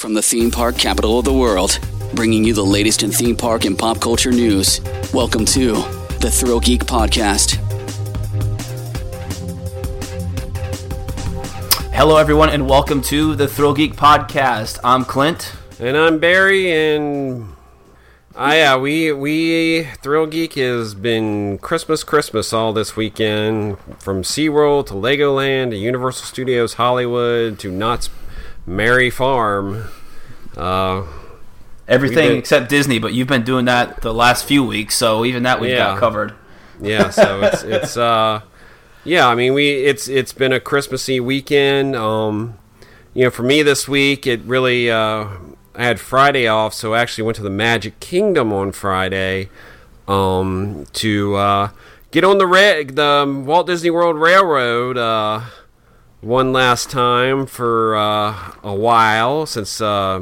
from the theme park capital of the world, bringing you the latest in theme park and pop culture news. Welcome to the Thrill Geek Podcast. Hello, everyone, and welcome to the Thrill Geek Podcast. I'm Clint. And I'm Barry, and we Thrill Geek has been Christmas all this weekend, from SeaWorld to Legoland to Universal Studios Hollywood to Knott's Merry Farm. Everything except Disney, but you've been doing that the last few weeks, so even that we've got covered. Yeah, so it's I mean, it's been a Christmassy weekend. For me this week, it really I had Friday off, so I actually went to the Magic Kingdom on Friday to get on the Walt Disney World Railroad one last time for a while, since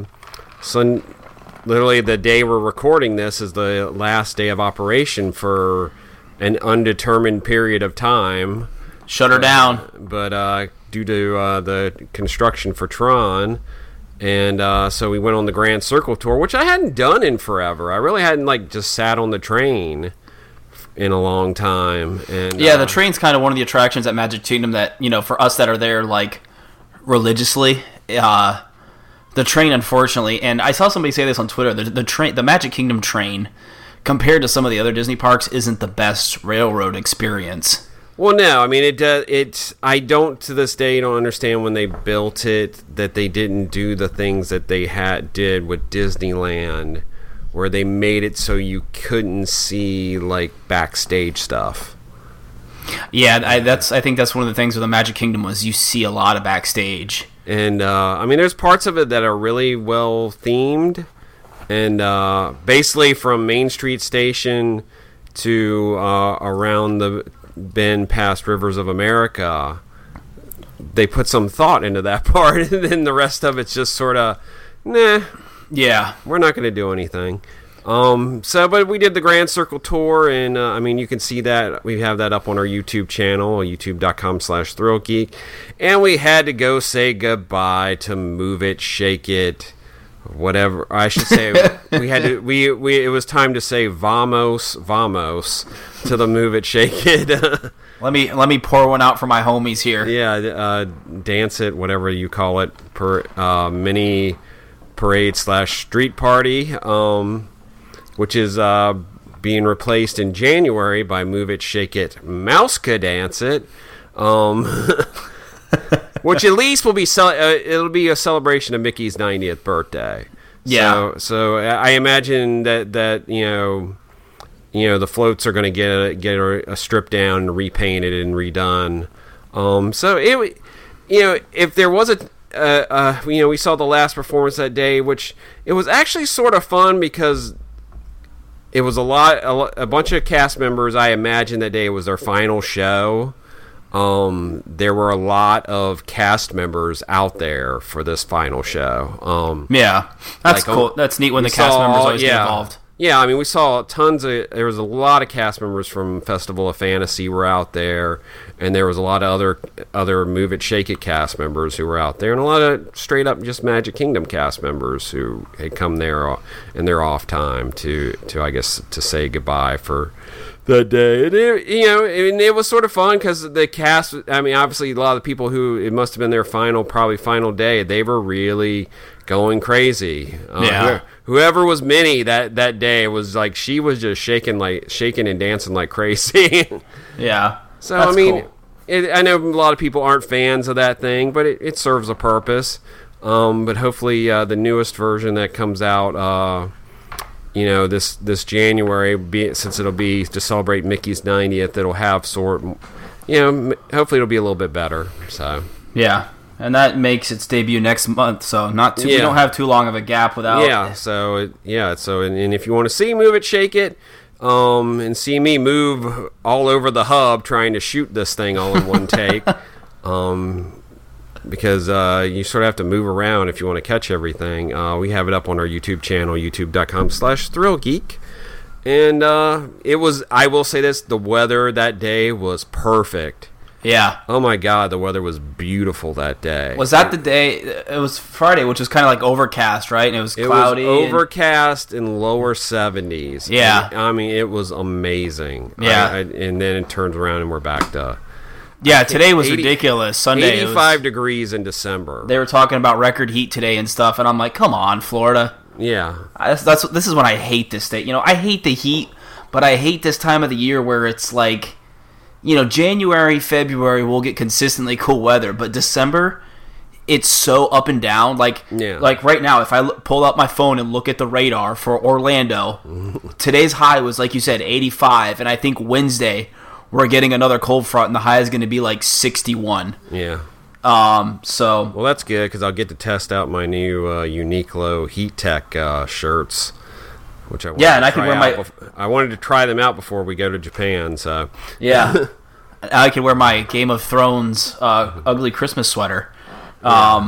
literally the day we're recording this is the last day of operation for an undetermined period of time. Shut her down. But due to the construction for Tron. And so we went on the Grand Circle Tour, which I hadn't done in forever. I really hadn't just sat on the train in a long time. And the train's kind of one of the attractions at Magic Kingdom that, for us that are there religiously, the train, unfortunately, and I saw somebody say this on Twitter, the Magic Kingdom train, compared to some of the other Disney parks, isn't the best railroad experience. Well, no, I mean, I don't, to this day, don't understand when they built it that they didn't do the things that they did with Disneyland, where they made it so you couldn't see, backstage stuff. Yeah, I think that's one of the things with the Magic Kingdom was you see a lot of backstage. And, there's parts of it that are really well themed, and basically from Main Street Station to around the been past Rivers of America, they put some thought into that part, and then the rest of it's just sort of, nah. Yeah. We're not going to do anything. But we did the Grand Circle Tour, and, you can see that. We have that up on our YouTube channel, youtube.com/ThrillGeek, and we had to go say goodbye to Move It, Shake It, whatever. I should say we had to. It was time to say vamos to the Move It, Shake It. Let me pour one out for my homies here. Yeah, Dance It, whatever you call it, mini parade / street party, which is being replaced in January by Move It, Shake It, Mouska Dance It. Which at least will be it'll be a celebration of Mickey's 90th birthday. Yeah. So I imagine that the floats are going to get a stripped down and repainted and redone. So if there was we saw the last performance that day, which it was actually sort of fun because it was a bunch of cast members. I imagine that day was their final show. There were a lot of cast members out there for this final show. That's cool. That's neat when the cast members always get involved. Yeah, we saw there was a lot of cast members from Festival of Fantasy were out there, and there was a lot of other Move It, Shake It cast members who were out there, and a lot of straight up just Magic Kingdom cast members who had come there in their off time to say goodbye for that day. And it was sort of fun because the cast, obviously a lot of the people who it must have been their probably final day, they were really going crazy. Whoever was Minnie that day was she was just shaking and dancing like crazy. Yeah. So cool. I know a lot of people aren't fans of that thing, but it serves a purpose. But hopefully the newest version that comes out this January, since it'll be to celebrate Mickey's 90th, it'll have hopefully it'll be a little bit better. So yeah, and that makes its debut next month. So we don't have too long of a gap without. Yeah. So and if you want to see Move It, Shake It, and see me move all over the hub trying to shoot this thing all in one take, because you sort of have to move around if you want to catch everything. We have it up on our YouTube channel, youtube.com/ThrillGeek. And I will say this, the weather that day was perfect. Yeah. Oh my God, the weather was beautiful that day. Was that the day? It was Friday, which was kind of like overcast, right? And it was cloudy. It was overcast and lower 70s. Yeah. And, I mean, it was amazing. Yeah. And then it turns around and we're back to... Yeah, today was ridiculous. Sunday, 85 degrees in December. They were talking about record heat today and stuff, and I'm like, come on, Florida. Yeah. This is when I hate this state. I hate the heat, but I hate this time of the year where it's like, January, February, we'll get consistently cool weather, but December, it's so up and down. Like right now, if I pull up my phone and look at the radar for Orlando, today's high was, like you said, 85, and I think Wednesday we're getting another cold front, and the high is going to be like 61. Yeah. So. Well, that's good because I'll get to test out my new Uniqlo Heat Tech shirts, which I wanted and I can wear my. I wanted to try them out before we go to Japan. So. Yeah. I can wear my Game of Thrones ugly Christmas sweater. My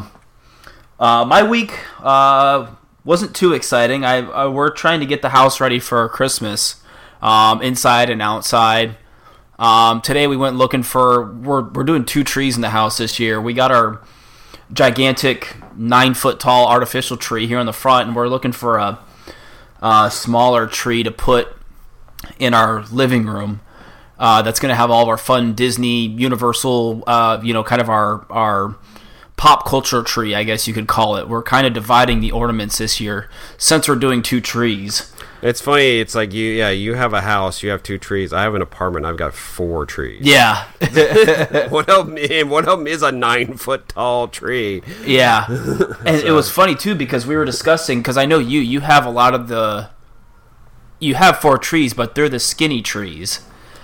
week wasn't too exciting. We're trying to get the house ready for Christmas, inside and outside. Today we went looking for. We're doing 2 trees in the house this year. We got our gigantic 9-foot tall artificial tree here in the front, and we're looking for a smaller tree to put in our living room. That's going to have all of our fun Disney, Universal, kind of our pop culture tree, I guess you could call it. We're kind of dividing the ornaments this year since we're doing 2 trees. It's funny. It's like you have a house, you have 2 trees. I have an apartment. I've got 4 trees. Yeah. One of them is a 9-foot tall tree. Yeah. And it was funny too because we were discussing, because I know you have a lot of you have 4 trees, but they're the skinny trees.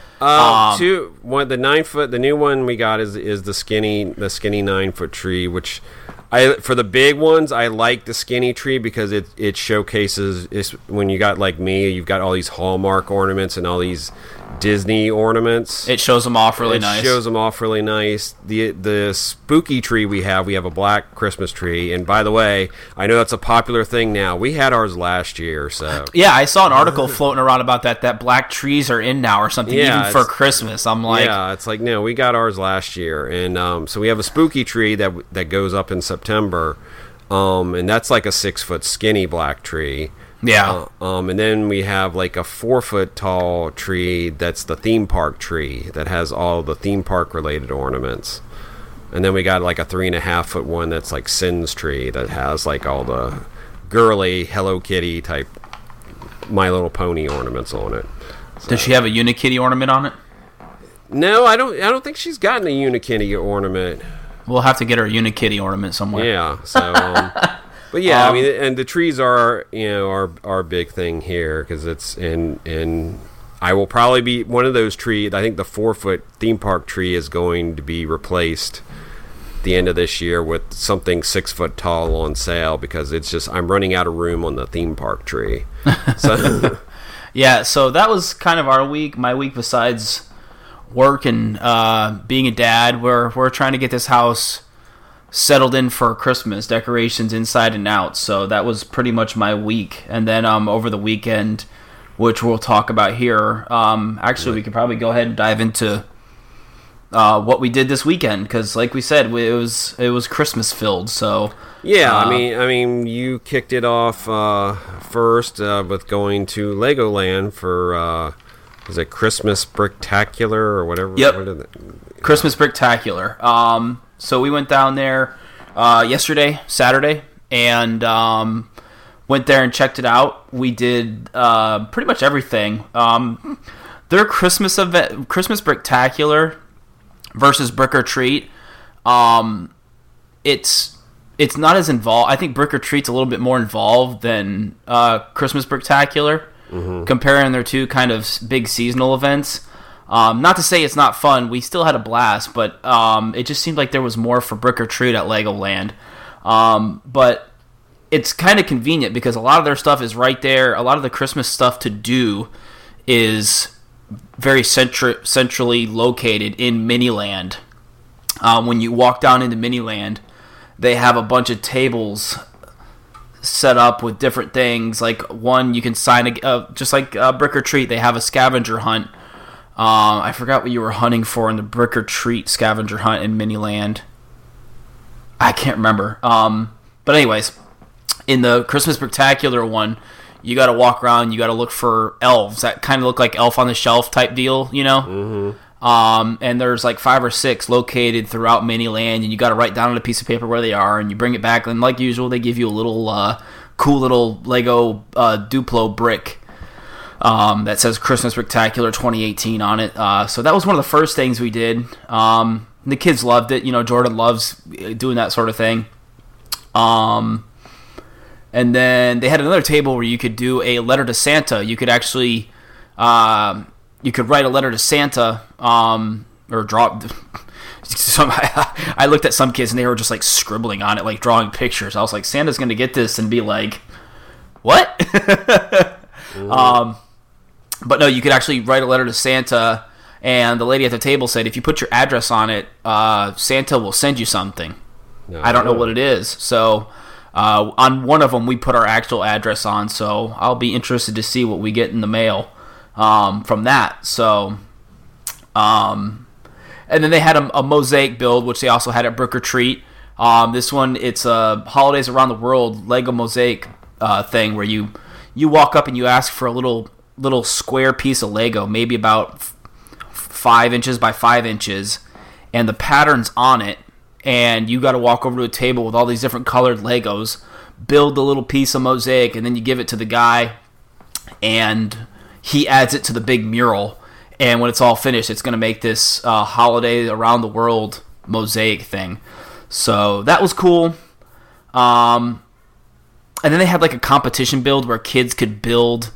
The 9-foot, the new one we got is the skinny 9-foot tree, which for the big ones, I like the skinny tree because it showcases, when you got like me, you've got all these Hallmark ornaments and all these Disney ornaments. It shows them off really nice. It shows them off really nice. The spooky tree we have a black Christmas tree. And by the way, I know that's a popular thing now. We had ours last year, so. Yeah, I saw an article floating around about that black trees are in now or something, even for Christmas. I'm like. Yeah, it's like, no, we got ours last year. And so we have a spooky tree that goes up in September. And that's like a 6-foot skinny black tree. Yeah. And then we have like a 4-foot tall tree that's the theme park tree that has all the theme park related ornaments. And then we got like a 3.5-foot one that's like Sin's tree that has like all the girly Hello Kitty type My Little Pony ornaments on it. So. Does she have a Unikitty ornament on it? No, I don't think she's gotten a Unikitty ornament. We'll have to get her a Unikitty ornament somewhere. Yeah. So. But yeah, I mean, and the trees are, our big thing here because it's and I will probably be one of those trees. I think the 4-foot theme park tree is going to be replaced at the end of this year with something 6-foot tall on sale because it's just I'm running out of room on the theme park tree. So yeah, so that was kind of our week. My week besides work and being a dad, we're trying to get this house settled in for Christmas, decorations inside and out. So that was pretty much my week. And then over the weekend, which we'll talk about here, actually we could probably go ahead and dive into what we did this weekend because, like we said, it was Christmas filled. So yeah, I mean, you kicked it off first with going to Legoland for is it Christmas Bricktacular or whatever? Yep. Christmas Bricktacular. So we went down there yesterday, Saturday, and went there and checked it out. We did pretty much everything. Their Christmas event, Christmas Bricktacular versus Brick or Treat, it's not as involved. I think Brick or Treat's a little bit more involved than Christmas Bricktacular, comparing their 2 kind of big seasonal events. Not to say it's not fun. We still had a blast, but it just seemed like there was more for Brick or Treat at Legoland. But it's kind of convenient because a lot of their stuff is right there. A lot of the Christmas stuff to do is very centrally located in Miniland. When you walk down into Miniland, they have a bunch of tables set up with different things. Like one, you can sign just like Brick or Treat. They have a scavenger hunt. I forgot what you were hunting for in the Brick or Treat scavenger hunt in Miniland. I can't remember. But anyways, in the Christmas Spectacular one, you got to walk around. You got to look for elves that kind of look like Elf on the Shelf type deal, you know. Mm-hmm. And there's like 5 or 6 located throughout Miniland, and you got to write down on a piece of paper where they are, and you bring it back. And like usual, they give you a little cool little Lego Duplo brick that says Christmas Spectacular 2018 on it. So that was one of the first things we did. The kids loved it. You know, Jordan loves doing that sort of thing. And then they had another table where you could do a letter to Santa. You could actually, you could write a letter to Santa, or draw. I looked at some kids and they were just like scribbling on it, like drawing pictures. I was like, Santa's going to get this and be like, what? But no, you could actually write a letter to Santa, and the lady at the table said, if you put your address on it, Santa will send you something. No, I don't know what it is. So on one of them, we put our actual address on, so I'll be interested to see what we get in the mail from that. So, and then they had a mosaic build, which they also had at Brick or Treat. This one, it's a Holidays Around the World Lego mosaic thing where you walk up and you ask for a little square piece of Lego, maybe about 5 inches by 5 inches, and the pattern's on it. And you got to walk over to a table with all these different colored Legos, build the little piece of mosaic, and then you give it to the guy, and he adds it to the big mural. And when it's all finished, it's going to make this Holiday Around the World mosaic thing. So that was cool. And then they had like a competition build where kids could build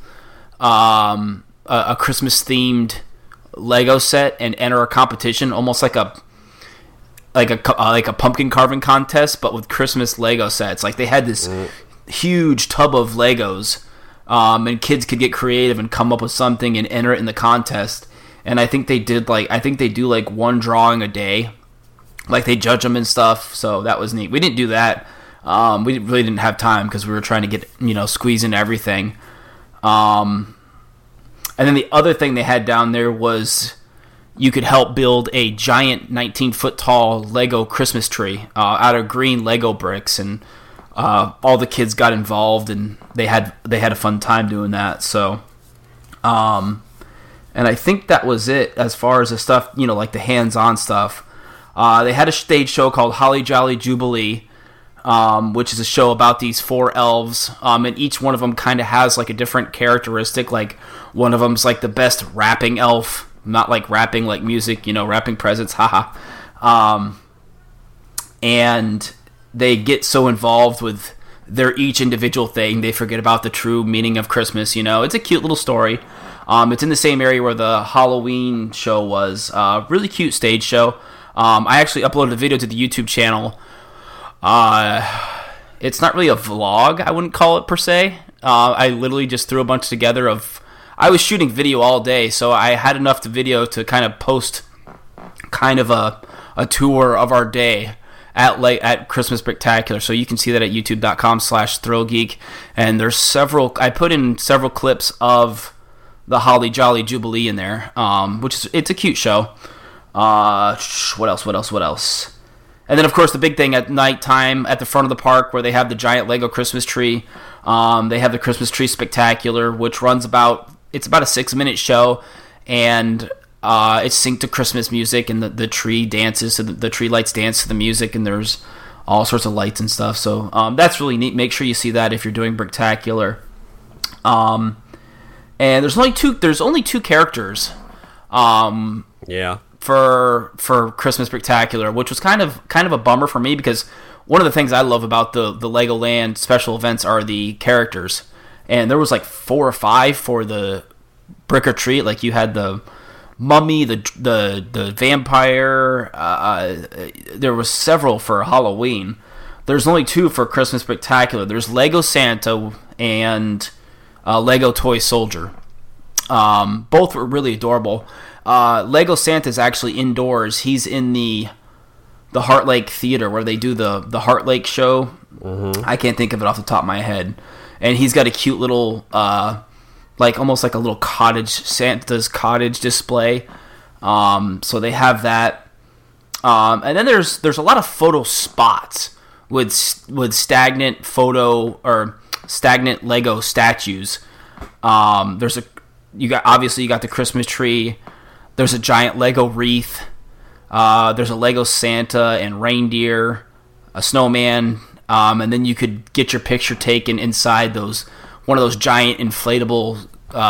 a Christmas-themed Lego set and enter a competition, almost like a pumpkin carving contest, but with Christmas Lego sets. Like they had this huge tub of Legos, and kids could get creative and come up with something and enter it in the contest. And I think they do like one drawing a day, like they judge them and stuff. So that was neat. We didn't do that. We really didn't have time because we were trying to get squeeze in everything. And then the other thing they had down there was, you could help build a giant 19-foot tall Lego Christmas tree out of green Lego bricks, and all the kids got involved, and they had a fun time doing that. So, and I think that was it as far as the stuff, like the hands-on stuff. They had a stage show called Holly Jolly Jubilee, which is a show about these 4 elves, and each one of them kind of has like a different characteristic. Like one of them's like the best rapping elf. Not like rapping like music, wrapping presents, haha. And they get so involved with their each individual thing, they forget about the true meaning of Christmas, It's a cute little story. It's in the same area where the Halloween show was. Really cute stage show. I actually uploaded a video to the YouTube channel. It's not really a vlog, I wouldn't call it per se. I literally just threw a bunch together of... I was shooting video all day, so I had enough to video to kind of post kind of a tour of our day at Christmas Spectacular. So you can see that at youtube.com/thrillgeek. And there's I put in several clips of the Holly Jolly Jubilee in there, it's a cute show. What else? And then, of course, the big thing at nighttime at the front of the park where they have the giant Lego Christmas tree. They have the Christmas Tree Spectacular, which runs it's about a 6-minute show, and it's synced to Christmas music, and the tree dances, so the tree lights dance to the music, and there's all sorts of lights and stuff. So that's really neat. Make sure you see that if you're doing Bricktacular. And there's only two characters. Yeah. For Christmas Spectacular, which was kind of a bummer for me, because one of the things I love about the Legoland special events are the characters. And there was like 4 or 5 for the Brick or Treat. Like you had the mummy, the vampire. There was several for Halloween. There's only 2 for Christmas Spectacular. There's Lego Santa and Lego Toy Soldier. Both were really adorable. Lego Santa's actually indoors. He's in the Heart Lake Theater where they do the Heart Lake show. Mm-hmm. I can't think of it off the top of my head. And he's got a cute little like almost like a little Santa's cottage display. So they have that, and then there's a lot of photo spots with stagnant Lego statues. You got the Christmas tree. There's a giant Lego wreath. There's a Lego Santa and reindeer, a snowman, and then you could get your picture taken inside one of those giant inflatable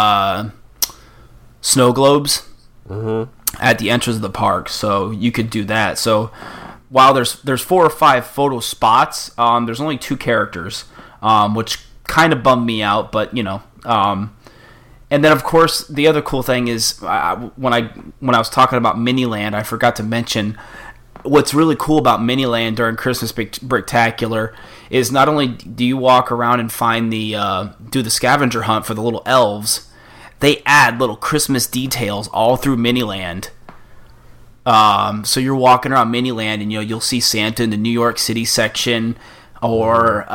snow globes at the entrance of the park. So you could do that. So while there's 4 or 5 photo spots, there's only 2 characters, which kind of bummed me out. But and then of course the other cool thing is when I was talking about Miniland, I forgot to mention what's really cool about Miniland during Christmas Bricktacular is not only do you walk around and find do the scavenger hunt for the little elves, they add little Christmas details all through Miniland. So you're walking around Miniland and you'll see Santa in the New York City section, or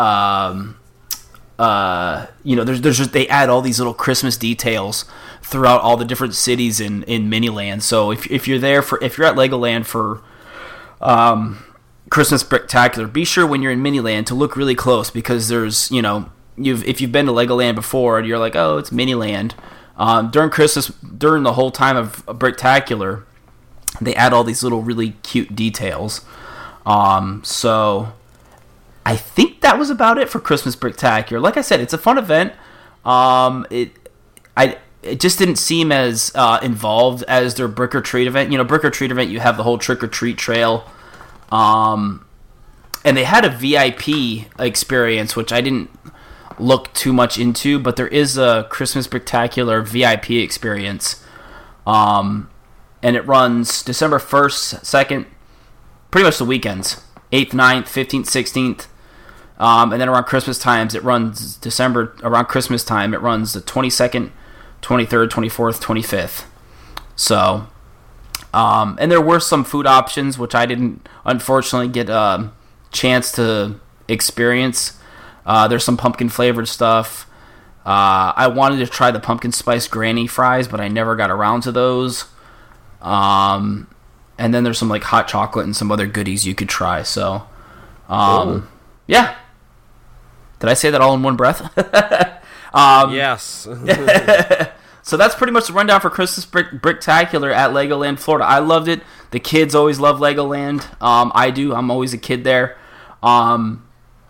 there's just, they add all these little Christmas details throughout all the different cities in Miniland. So if you're at Legoland for Christmas Bricktacular, be sure when you're in Miniland to look really close, because there's if you've been to Legoland before and you're like, oh, it's Miniland, during Christmas, during the whole time of Bricktacular, they add all these little really cute details. So I think that was about it for Christmas Bricktacular. Like I said, it's a fun event. It just didn't seem as involved as their Brick or Treat event. Brick or Treat event, you have the whole trick or treat trail, and they had a VIP experience, which I didn't look too much into, but there is a Christmas Bricktacular VIP experience, and it runs December 1st, 2nd, pretty much the weekends, 8th, 9th, 15th, 16th. And then around Christmas times, it runs around Christmas time, it runs the 22nd, 23rd, 24th, 25th. So, and there were some food options, which I didn't, unfortunately, get a chance to experience. There's some pumpkin-flavored stuff. I wanted to try the pumpkin spice granny fries, but I never got around to those. And then there's some like hot chocolate and some other goodies you could try. So, yeah. Did I say that all in one breath? Yes. So that's pretty much the rundown for Christmas Bricktacular at Legoland, Florida. I loved it. The kids always love Legoland. I do. I'm always a kid there. And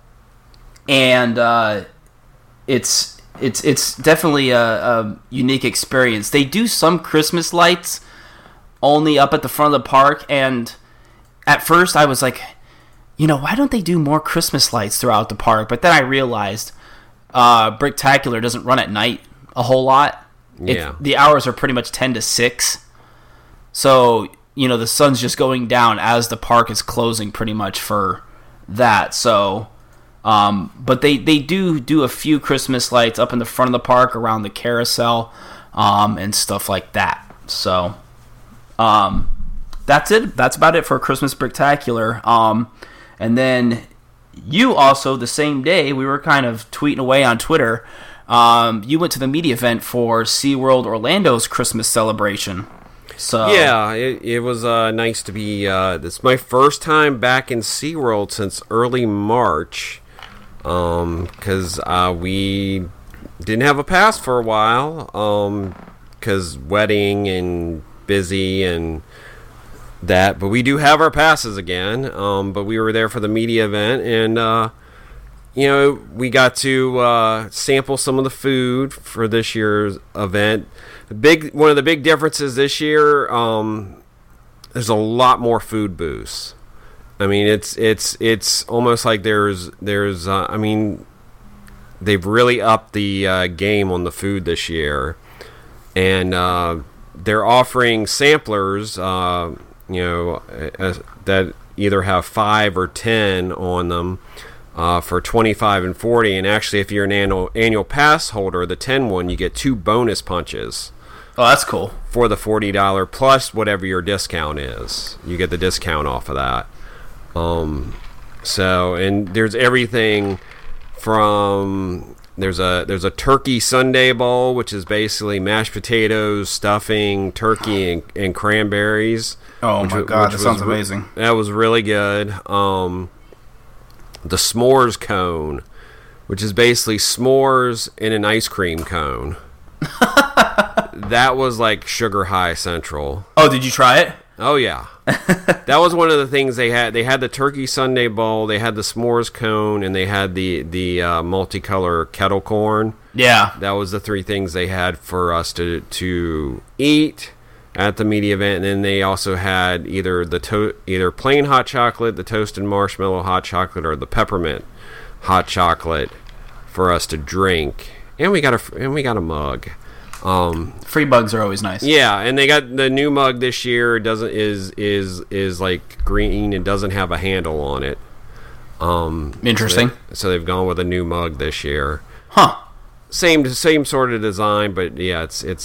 it's definitely a unique experience. They do some Christmas lights only up at the front of the park, and at first I was like, why don't they do more Christmas lights throughout the park? But then I realized Bricktacular doesn't run at night a whole lot. Yeah. The hours are pretty much 10 to 6. So, the sun's just going down as the park is closing pretty much for that. So, but they do a few Christmas lights up in the front of the park around the carousel, and stuff like that. So, that's it. That's about it for Christmas Bricktacular. And then you also, the same day, we were kind of tweeting away on Twitter. You went to the media event for SeaWorld Orlando's Christmas celebration. So yeah, it was nice to be. This is my first time back in SeaWorld since early March, because we didn't have a pass for a while, because wedding and busy and that. But we do have our passes again. But we were there for the media event, and we got to sample some of the food for this year's event. One of the big differences this year, there's a lot more food booths. I mean, it's almost like there's I mean, they've really upped the game on the food this year, and they're offering samplers, that either have 5 or 10 on them. For $25 and $40, and actually, if you're an annual pass holder, the 10 one, you get 2 bonus punches. Oh, that's cool. For the $40 plus whatever your discount is, you get the discount off of that. So, and there's everything from there's a turkey Sunday bowl, which is basically mashed potatoes, stuffing, turkey, and cranberries. Oh my god, that sounds amazing. That was really good. The s'mores cone, which is basically s'mores in an ice cream cone. That was like sugar high central. Oh, did you try it? Oh yeah. That was one of the things they had. They had the turkey sundae bowl, they had the s'mores cone, and they had the multicolor kettle corn. Yeah. That was the three things they had for us to eat at the media event. And then they also had either either plain hot chocolate, the toasted marshmallow hot chocolate, or the peppermint hot chocolate for us to drink. And we got a mug. Free mugs are always nice. Yeah, and they got the new mug this year. Is like green and doesn't have a handle on it. Interesting. So they've gone with a new mug this year. Huh. Same sort of design, but yeah,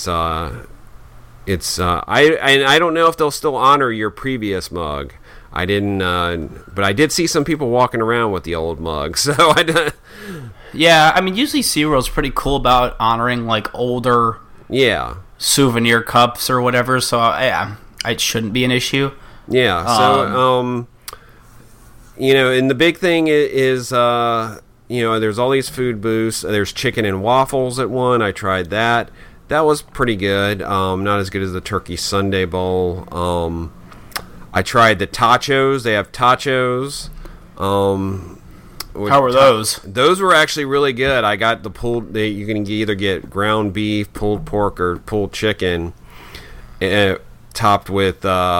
I don't know if they'll still honor your previous mug. I didn't, but I did see some people walking around with the old mug. So Yeah, I mean, usually SeaWorld's pretty cool about honoring like older. Yeah. Souvenir cups or whatever, so it shouldn't be an issue. Yeah, so, and the big thing is, there's all these food booths. There's chicken and waffles at one. I tried that. That was pretty good. Not as good as the turkey sundae bowl. I tried the tachos. They have tachos. How were those? Those were actually really good. I got the pulled. You can either get ground beef, pulled pork, or pulled chicken, topped with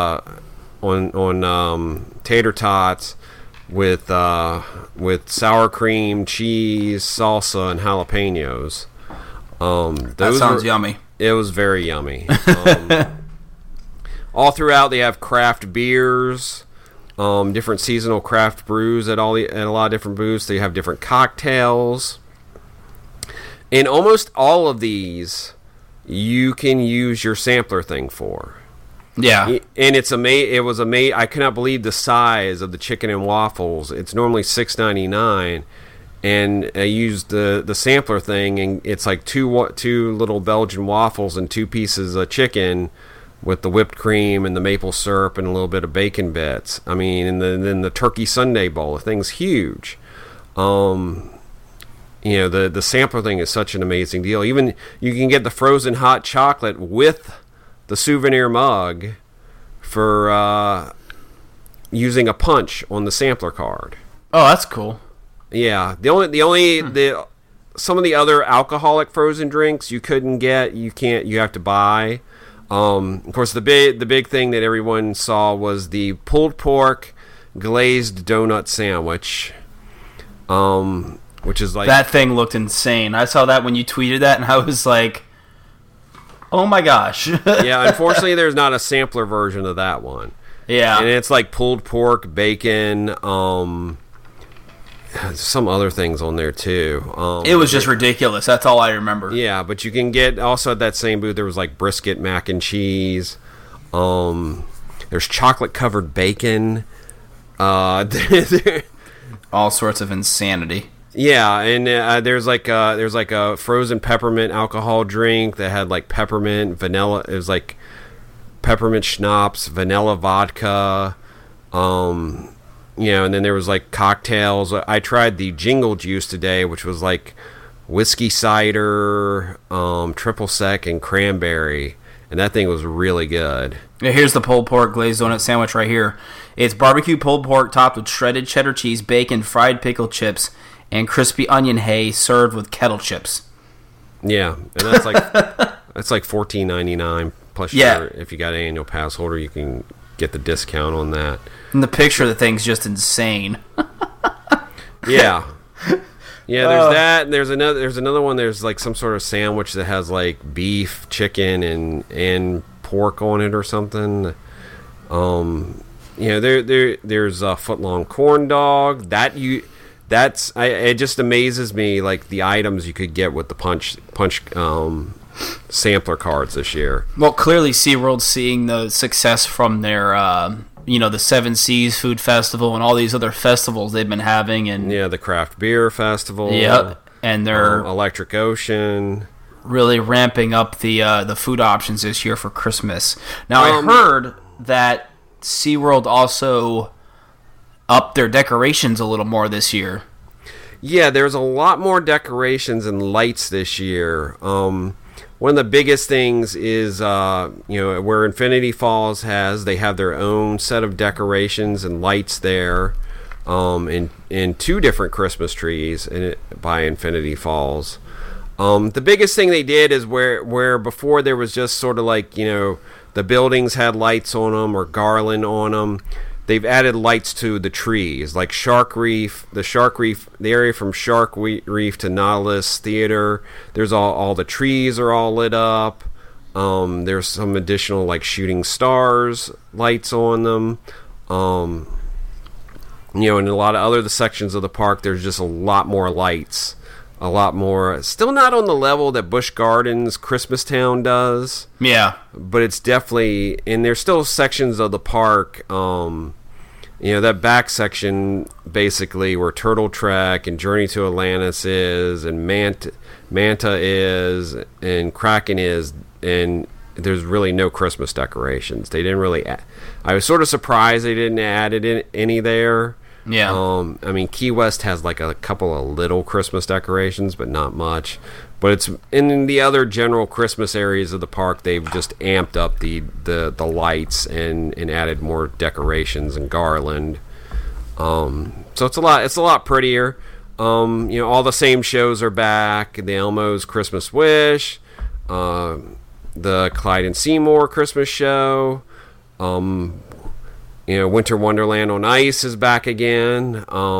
on tater tots with sour cream, cheese, salsa, and jalapenos. That sounds yummy. It was very yummy. All throughout, they have craft beers. Different seasonal craft brews at a lot of different booths. They have different cocktails. And almost all of these, you can use your sampler thing for. Yeah. And it was amazing. I could not believe the size of the chicken and waffles. It's normally $6.99. And I used the sampler thing, and it's like two little Belgian waffles and 2 pieces of chicken, with the whipped cream and the maple syrup and a little bit of bacon bits. I mean, and then the turkey sundae bowl. The thing's huge. The sampler thing is such an amazing deal. Even you can get the frozen hot chocolate with the souvenir mug for using a punch on the sampler card. Oh, that's cool. Yeah. Some of the other alcoholic frozen drinks you couldn't get. You have to buy. Of course, the big thing that everyone saw was the pulled pork glazed donut sandwich, which is like... That thing looked insane. I saw that when you tweeted that, and I was like, oh my gosh. Yeah, unfortunately, there's not a sampler version of that one. Yeah. And it's like pulled pork, bacon, some other things on there too. It was just ridiculous. That's all I remember. Yeah, but you can get also at that same booth. There was like brisket mac and cheese. There's chocolate covered bacon. All sorts of insanity. Yeah, and there's like a frozen peppermint alcohol drink that had like peppermint, vanilla. It was like peppermint schnapps, vanilla vodka. And then there was like cocktails. I tried the Jingle Juice today, which was like whiskey cider, triple sec, and cranberry, and that thing was really good. Yeah, here's the pulled pork glazed donut sandwich right here. It's barbecue pulled pork topped with shredded cheddar cheese, bacon, fried pickle chips, and crispy onion hay served with kettle chips. Yeah, and that's like $14.99 plus. If you got an annual pass holder, you can get the discount on that. And the picture of the thing's just insane. Yeah, there's that. And there's another one. There's like some sort of sandwich that has like beef, chicken, and pork on it or something. There's a foot-long corn dog. It just amazes me, like the items you could get with the punch sampler cards this year. Well, clearly SeaWorld's seeing the success from their the Seven Seas Food Festival and all these other festivals they've been having, and the Craft Beer Festival. Yep, and they're Electric Ocean. Really ramping up the food options this year for Christmas. Now, I heard that SeaWorld also upped their decorations a little more this year. Yeah, there's a lot more decorations and lights this year. One of the biggest things is, where Infinity Falls they have their own set of decorations and lights there, in 2 different Christmas trees by Infinity Falls. The biggest thing they did is where before there was just sort of like, the buildings had lights on them or garland on them. They've added lights to the trees, like Shark Reef, the area from Shark Reef to Nautilus Theater. There's all the trees are all lit up. There's some additional like shooting stars lights on them. In a lot of other sections of the park, there's just a lot more lights. A lot more. Still not on the level that Busch Gardens Christmas Town does. Yeah. But it's definitely... And there's still sections of the park, that back section, basically, where Turtle Trek and Journey to Atlantis is, and Manta is, and Kraken is, and there's really no Christmas decorations. They didn't really... I was sort of surprised they didn't add any there. Yeah. Key West has like a couple of little Christmas decorations, but not much. But it's in the other general Christmas areas of the park, they've just amped up the lights and added more decorations and garland. So it's a lot prettier. All the same shows are back. The Elmo's Christmas Wish, the Clyde and Seymour Christmas Show. Winter Wonderland on Ice is back again.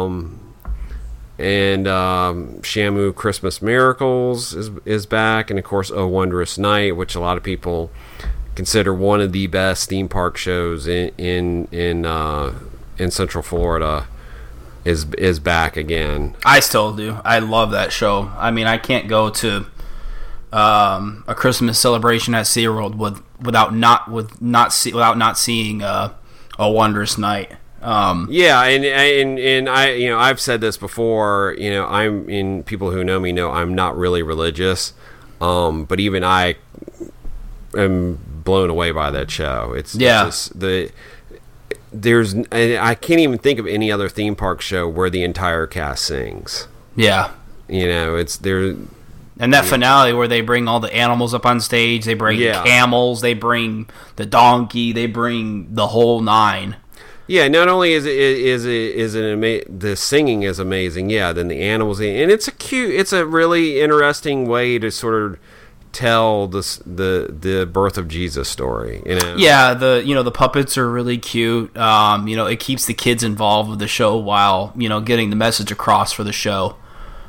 And Shamu Christmas Miracles is back. And, of course, Oh Wondrous Night, which a lot of people consider one of the best theme park shows in Central Florida, is back again. I still do. I love that show. I can't go to a Christmas celebration at SeaWorld without not seeing A Wondrous Night. Yeah, and I I've said this before. People who know me know I'm not really religious, but even I am blown away by that show. I can't even think of any other theme park show where the entire cast sings. Yeah, it's there. And that finale where they bring all the animals up on stage, they bring camels, they bring the donkey, they bring the whole 9. Yeah, not only is the singing is amazing, then the animals, and it's a really interesting way to sort of tell the birth of Jesus story. Yeah, the puppets are really cute. It keeps the kids involved with the show while getting the message across for the show.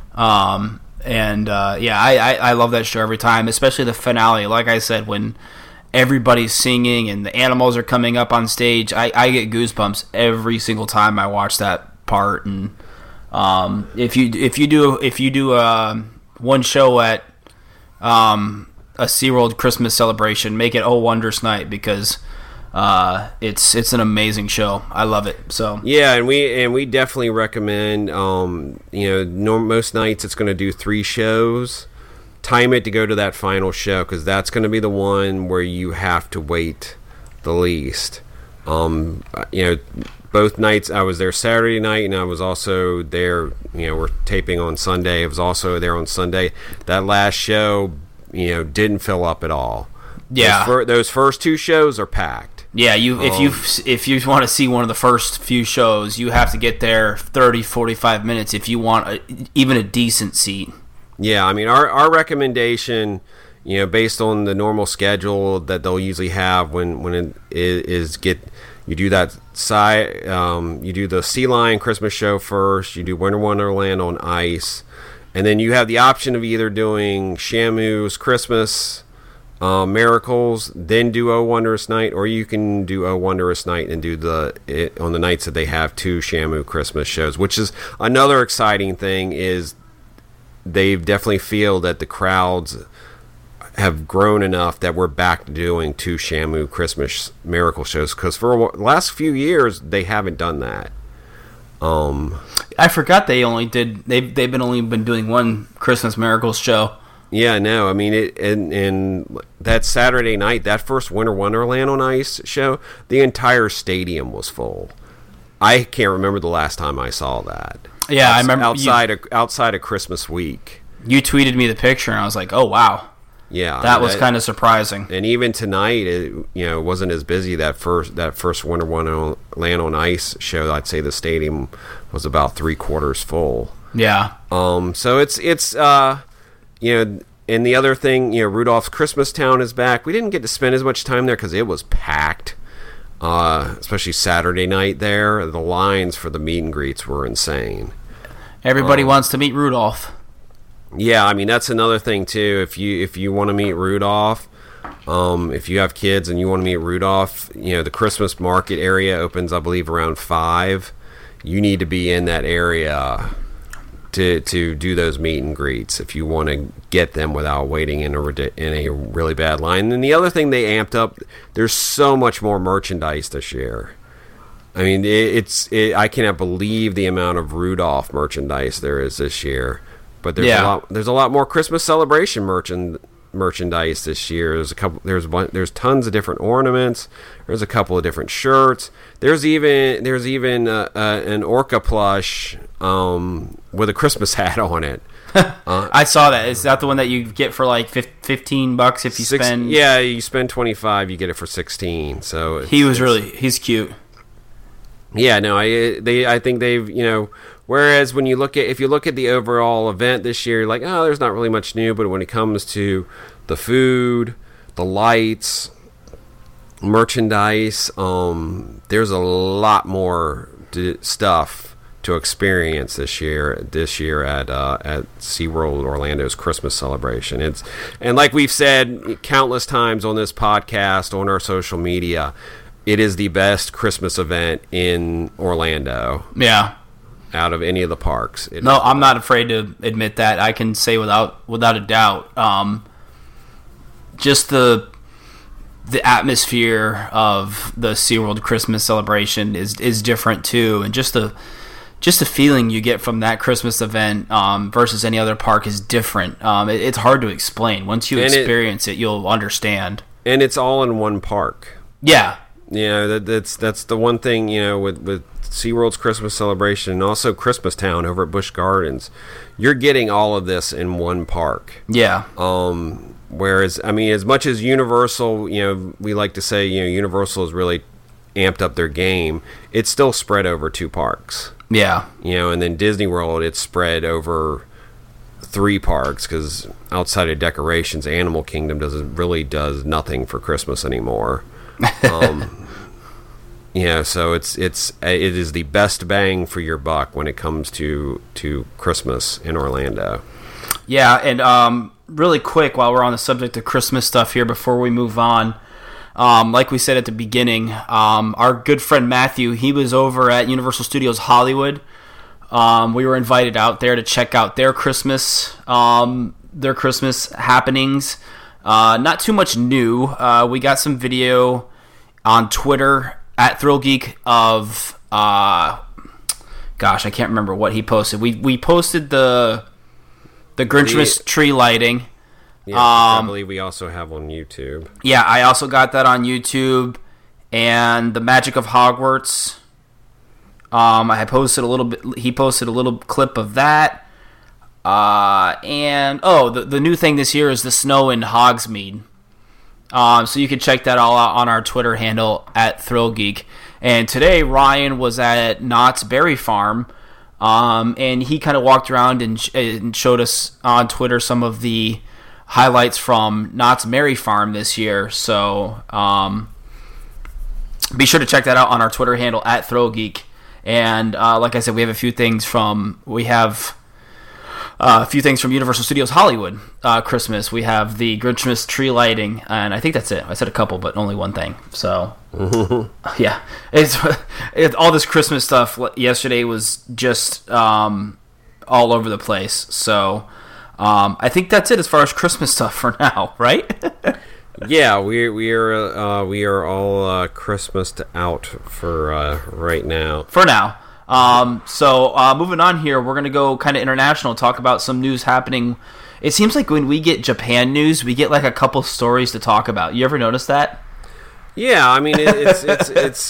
I love that show every time, especially the finale. Like I said, when everybody's singing and the animals are coming up on stage, I get goosebumps every single time I watch that part. And if you do one show at a SeaWorld Christmas celebration, make it Oh Wondrous Night, because it's an amazing show. I love it. So yeah, and we definitely recommend. Most nights it's going to do 3 shows. Time it to go to that final show, because that's going to be the one where you have to wait the least. Both nights I was there Saturday night, and I was also there. We're taping on Sunday. I was also there on Sunday. That last show, didn't fill up at all. Yeah, those first 2 shows are packed. Yeah, if you want to see one of the first few shows, you have to get there 30-45 minutes if you want even a decent seat. Yeah, our recommendation, based on the normal schedule that they'll usually have when it is you do that you do the Sea Lion Christmas show first, you do Winter Wonderland on Ice, and then you have the option of either doing Shamu's Christmas Miracles, then do Oh Wondrous Night, or you can do Oh Wondrous Night and do on the nights that they have 2 Shamu Christmas shows, which is another exciting thing. Is they definitely feel that the crowds have grown enough that we're back to doing 2 Shamu Christmas miracle shows, because for the last few years they haven't done that. I forgot they've only been doing 1 Christmas miracles show. Yeah, no, I mean, and that Saturday night, that first Winter Wonderland on Ice show, the entire stadium was full. I can't remember the last time I saw that. Yeah, I remember outside of Christmas week. You tweeted me the picture, and I was like, "Oh wow." Yeah, that was kind of surprising. And even tonight, it wasn't as busy. That first Winter Wonderland on Ice show, I'd say the stadium was about 3/4 full. Yeah. So it's and the other thing, Rudolph's Christmas Town is back. We didn't get to spend as much time there because it was packed, especially Saturday night there. The lines for the meet and greets were insane. Everybody wants to meet Rudolph. Yeah, I mean, that's another thing too. If you want to meet Rudolph, if you have kids and you want to meet Rudolph, the Christmas market area opens, I believe, around 5. You need to be in that area to do those meet and greets if you want to get them without waiting in a really bad line. And the other thing they amped up, there's so much more merchandise this year. I mean, I cannot believe the amount of Rudolph merchandise there is this year. But there's a lot more Christmas celebration merchandise this year. There's tons of different ornaments. There's a couple of different shirts. There's even an orca plush with a Christmas hat on it. I saw that. Is that the one that you get for like $15 if you spend? Yeah, you spend $25, you get it for $16. So he's cute. Yeah, no, I think they've Whereas if you look at the overall event this year, you're like, oh, there's not really much new. But when it comes to the food, the lights, merchandise, there's a lot more stuff to experience this year at SeaWorld Orlando's Christmas celebration. And like we've said countless times on this podcast, on our social media, it is the best Christmas event in Orlando. Yeah. Out of any of the parks. I'm not afraid to admit that. I can say without a doubt. Just the atmosphere of the SeaWorld Christmas celebration is different too, and just the feeling you get from that Christmas event versus any other park is different. It's hard to explain. Once you experience it, you'll understand. And it's all in one park. Yeah. That's the one thing, with SeaWorld's Christmas celebration and also Christmas Town over at Busch Gardens. You're getting all of this in one park. Yeah. Whereas, I mean, as much as Universal, we like to say, Universal has really amped up their game, it's still spread over 2 parks. Yeah. And then Disney World, it's spread over 3 parks, because outside of decorations, Animal Kingdom does nothing for Christmas anymore. So it is the best bang for your buck when it comes to Christmas in Orlando. Yeah, and really quick, while we're on the subject of Christmas stuff here, before we move on, like we said at the beginning, our good friend Matthew, he was over at Universal Studios Hollywood. We were invited out there to check out their Christmas happenings. Not too much new. We got some video on Twitter at ThrillGeek of I can't remember what he posted. We posted the Grinchmas tree lighting. Yeah, I believe we also have on YouTube. Yeah, I also got that on YouTube, and the Magic of Hogwarts. I posted a little bit. He posted a little clip of that. And the new thing this year is the snow in Hogsmeade. So you can check that all out on our Twitter handle at ThrillGeek. And today Ryan was at Knott's Berry Farm, and he kind of walked around and showed us on Twitter some of the highlights from Knott's Berry Farm this year. So be sure to check that out on our Twitter handle at ThrillGeek. And like I said, we have a few things from Universal Studios Hollywood Christmas. We have the Grinchmas tree lighting, and I think that's it. I said a couple, but only one thing. So, yeah, it's all this Christmas stuff. Yesterday was just all over the place. So, I think that's it as far as Christmas stuff for now, right? Yeah, we are all Christmased out for right now. For now. So moving on here, we're going to go kind of international, talk about some news happening. It seems like when we get Japan news, we get like a couple stories to talk about. You ever notice that? Yeah, I mean, it's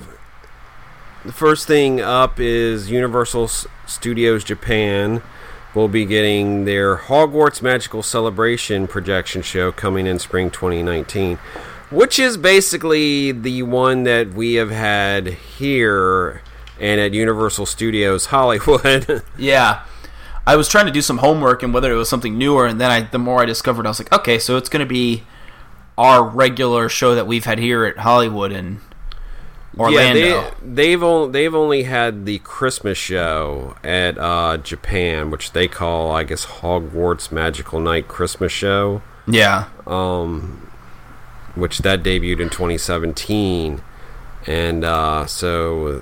the first thing up is Universal Studios Japan will be getting their Hogwarts Magical Celebration projection show coming in spring 2019, which is basically the one that we have had here and at Universal Studios Hollywood. Yeah. I was trying to do some homework and whether it was something newer, and then the more I discovered, I was like, okay, so it's going to be our regular show that we've had here at Hollywood and Orlando. Yeah, they've only had the Christmas show at Japan, which they call, I guess, Hogwarts Magical Night Christmas Show. Yeah. Which that debuted in 2017, and so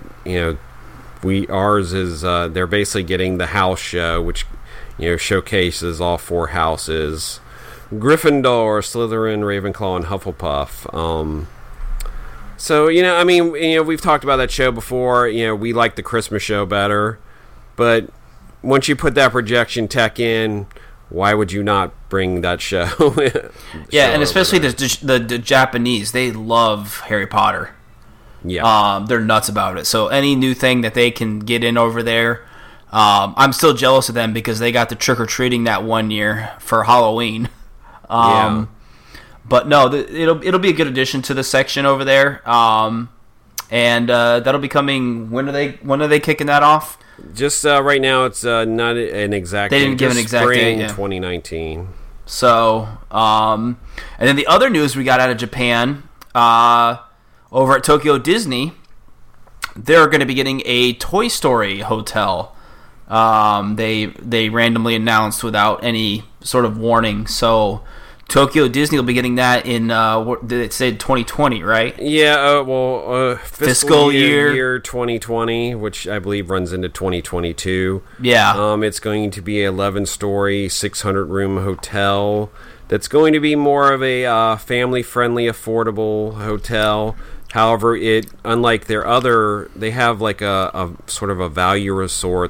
ours is they're basically getting the house show, which showcases all four houses: Gryffindor, Slytherin, Ravenclaw, and Hufflepuff. So, we've talked about that show before. We like the Christmas show better. But once you put that projection tech in, why would you not bring that show? Yeah, and especially the Japanese. They love Harry Potter. Yeah. They're nuts about it. So any new thing that they can get in over there, I'm still jealous of them because they got the trick-or-treating that one year for Halloween. Yeah. But no, it'll be a good addition to the section over there, and that'll be coming. When are they kicking that off? Just right now, it's not an exact. They didn't give an exact date. Spring Yeah. 2019. So, and then the other news we got out of Japan, over at Tokyo Disney, they're going to be getting a Toy Story hotel. They randomly announced without any sort of warning. So Tokyo Disney will be getting that in, what did it say, 2020, right? Yeah, fiscal year 2020, which I believe runs into 2022. Yeah. It's going to be an 11-story, 600-room hotel that's going to be more of a family-friendly, affordable hotel. However, unlike their other, they have like a sort of a value resort.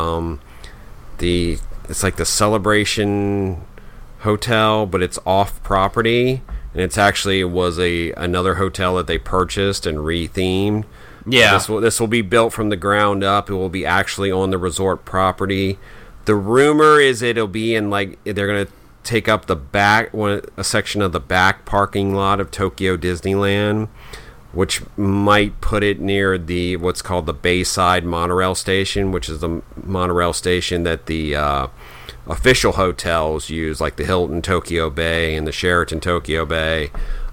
It's like the Celebration Hotel, but it's off property, and it's actually was another hotel that they purchased and rethemed. Yeah, this will be built from the ground up. It will be actually on the resort property. The rumor is it'll be in they're going to take up a section of the back parking lot of Tokyo Disneyland, which might put it near what's called the Bayside Monorail Station, which is the monorail station that the official hotels use, like the Hilton Tokyo Bay and the Sheraton Tokyo Bay.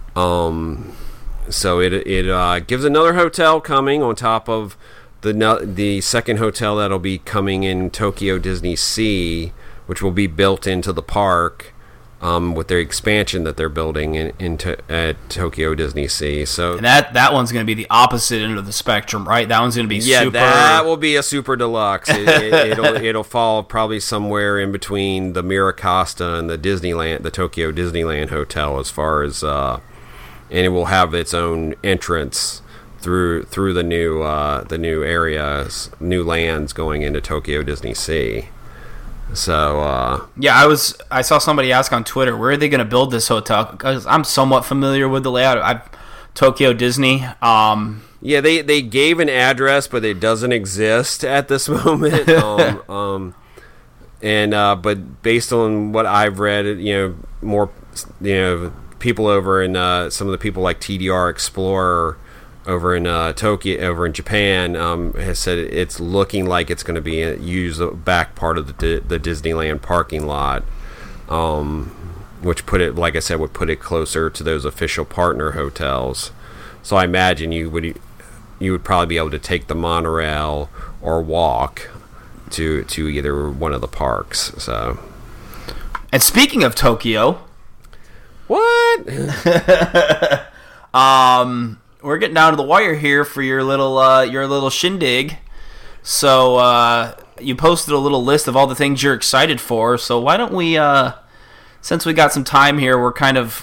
So it gives another hotel coming on top of the second hotel that'll be coming in Tokyo Disney Sea, which will be built into the park with their expansion that they're building at Tokyo Disney Sea. So and that one's going to be the opposite end of the spectrum, right? That one's going to be super. That will be a super deluxe. It'll fall probably somewhere in between the Miracosta and the Tokyo Disneyland Hotel, as far as and it will have its own entrance through the new areas, new lands going into Tokyo Disney Sea. So yeah, I saw somebody ask on Twitter, where are they going to build this hotel? Because I'm somewhat familiar with the layout. Tokyo Disney. Yeah, they gave an address, but it doesn't exist at this moment. But based on what I've read, more people over in some of the people like TDR Explorer over in Japan has said it's looking like it's going to be use the back part of the Disneyland parking lot, which like I said, would put it closer to those official partner hotels. So I imagine you would probably be able to take the monorail or walk to either one of the parks. So, and speaking of Tokyo, what? We're getting down to the wire here for your little shindig. So you posted a little list of all the things you're excited for. So why don't we, since we got some time here, we're kind of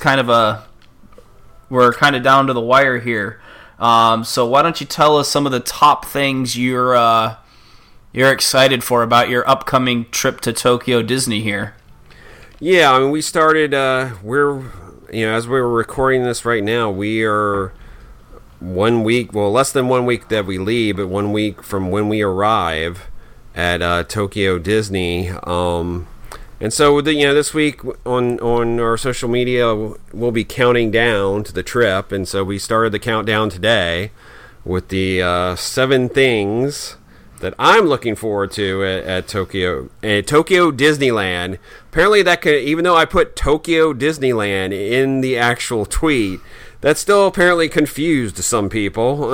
down to the wire here. So why don't you tell us some of the top things you're excited for about your upcoming trip to Tokyo Disney here? Yeah, I mean, we started. As we're recording this right now, we are 1 week. Well, less than 1 week that we leave, but 1 week from when we arrive at Tokyo Disney. And so, this week on our social media, we'll be counting down to the trip. And so we started the countdown today with the 7 things that I'm looking forward to at Tokyo Disneyland. Apparently, even though I put Tokyo Disneyland in the actual tweet, that still apparently confused some people.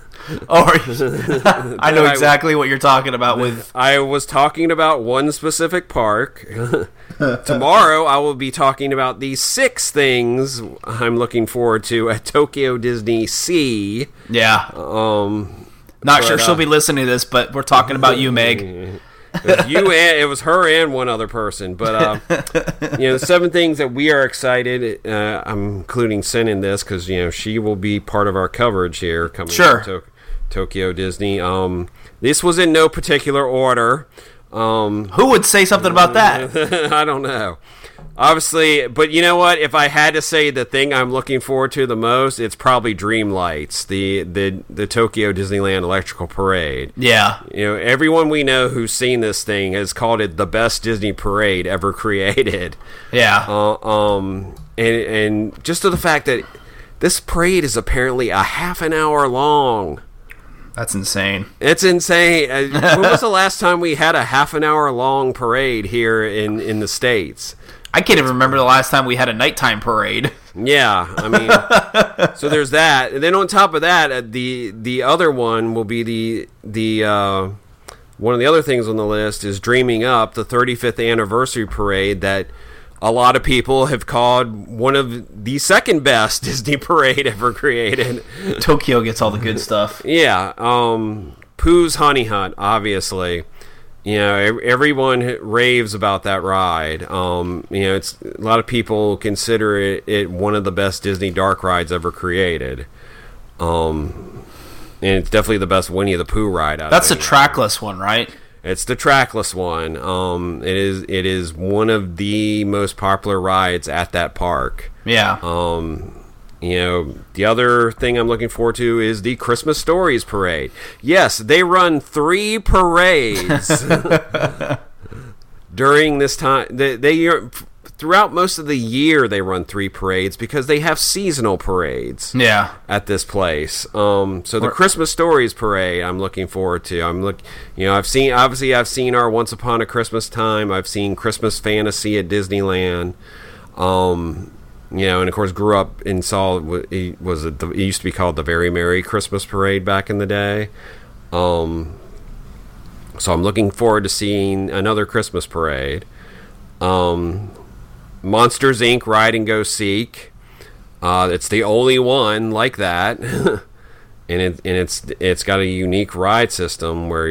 I know exactly what you're talking about. I was talking about one specific park. Tomorrow, I will be talking about the 6 things I'm looking forward to at Tokyo Disney Sea. Yeah. Not sure she'll be listening to this, but we're talking about you, Meg. It was her and one other person, but the 7 things that we are excited. I'm including Sin in this because she will be part of our coverage here coming to Tokyo Disney. This was in no particular order. Who would say something about that? I don't know. Obviously, but you know what? If I had to say the thing I'm looking forward to the most, it's probably Dream Lights, the Tokyo Disneyland Electrical Parade. Yeah. Everyone we know who's seen this thing has called it the best Disney parade ever created. Yeah. And just to the fact that this parade is apparently a half an hour long. That's insane. It's insane. When was the last time we had a half an hour long parade here in the States? I can't even remember the last time we had a nighttime parade. Yeah, I mean, so there's that. And then on top of that, the other one will be the one of the other things on the list is Dreaming Up, the 35th anniversary parade that a lot of people have called one of the second best Disney parade ever created. Tokyo gets all the good stuff. Yeah, Pooh's Honey Hunt, obviously. Everyone raves about that ride. It's a lot of people consider it one of the best Disney dark rides ever created. And it's definitely the best Winnie the Pooh ride out. That's the trackless one, right? It's the trackless one. It is one of the most popular rides at that park. Yeah. The other thing I'm looking forward to is the Christmas Stories Parade. Yes, they run 3 parades during this time. They throughout most of the year they run 3 parades because they have seasonal parades. Yeah. At this place. So the Christmas Stories Parade I'm looking forward to. I've seen our Once Upon a Christmas Time. I've seen Christmas Fantasy at Disneyland. And of course, grew up and saw it used to be called the Very Merry Christmas Parade back in the day. So I'm looking forward to seeing another Christmas parade. Monsters Inc. Ride and Go Seek. It's the only one like that, and it's got a unique ride system where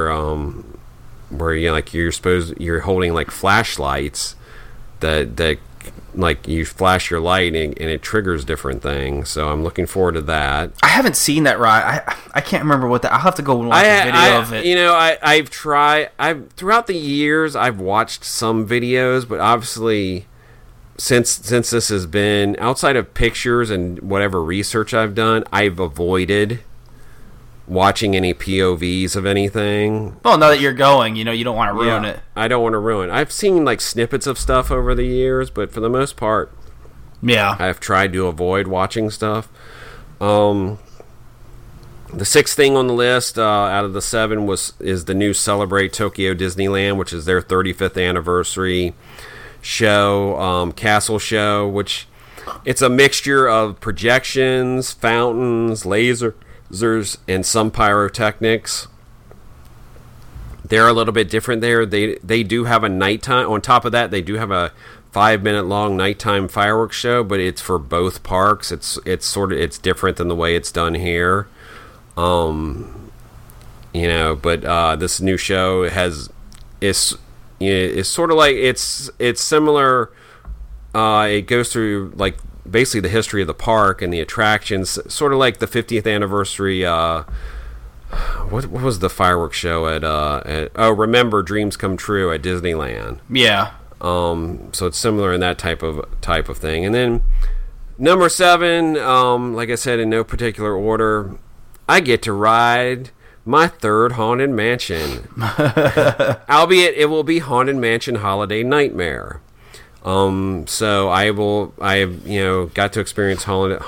you're holding like flashlights that like you flash your light and it triggers different things. So I'm looking forward to that. I haven't seen that ride. I can't remember what that. I'll have to go and watch a video of it. I've tried. Throughout the years I've watched some videos, but obviously since this has been outside of pictures and whatever research I've done, I've avoided watching any POVs of anything. Well, now that you're going, you don't want to ruin it. I don't want to ruin it. I've seen like snippets of stuff over the years, but for the most part, I've tried to avoid watching stuff. The 6th thing on the list out of the 7 is the new Celebrate Tokyo Disneyland, which is their 35th anniversary show, castle show, which it's a mixture of projections, fountains, lasers, and some pyrotechnics. They're a little bit different there. They do have a nighttime. On top of that, they do have a 5-minute long nighttime fireworks show, but it's for both parks. It's different than the way it's done here. But this new show is sort of like it's similar. It goes through like basically the history of the park and the attractions, sort of like the 50th anniversary. What was the fireworks show at Remember Dreams Come True at Disneyland? Yeah. So it's similar in that type of thing. And then number 7, like I said, in no particular order, I get to ride my third Haunted Mansion. Albeit it will be Haunted Mansion Holiday Nightmare. So I have got to experience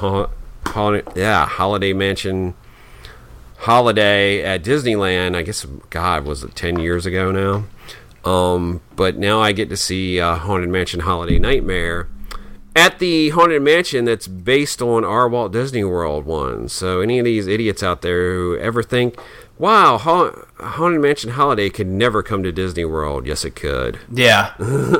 Holiday Mansion Holiday at Disneyland. I guess, God, was it 10 years ago now? But now I get to see Haunted Mansion Holiday Nightmare at the Haunted Mansion that's based on our Walt Disney World one. So any of these idiots out there who ever think, wow, Haunted Mansion Holiday could never come to Disney World. Yes, it could. Yeah.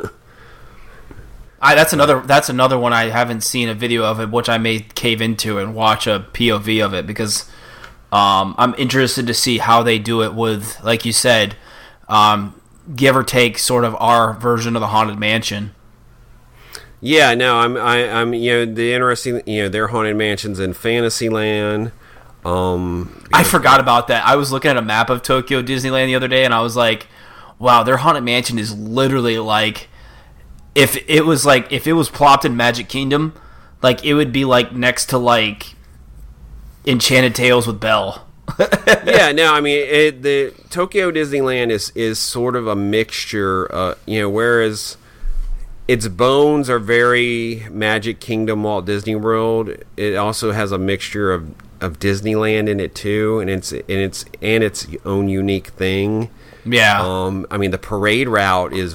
That's another one I haven't seen a video of it, which I may cave into and watch a POV of it, because I'm interested to see how they do it with, like you said, give or take sort of our version of the Haunted Mansion. Yeah, no, I'm the interesting, their Haunted Mansions in Fantasyland. I forgot about that. I was looking at a map of Tokyo Disneyland the other day, and I was like, wow, their Haunted Mansion is literally like, if it was plopped in Magic Kingdom, like it would be like next to like Enchanted Tales with Belle. Yeah, no, I mean the Tokyo Disneyland is sort of a mixture, whereas its bones are very Magic Kingdom, Walt Disney World. It also has a mixture of Disneyland in it too, and it's its own unique thing. Yeah. I mean the parade route is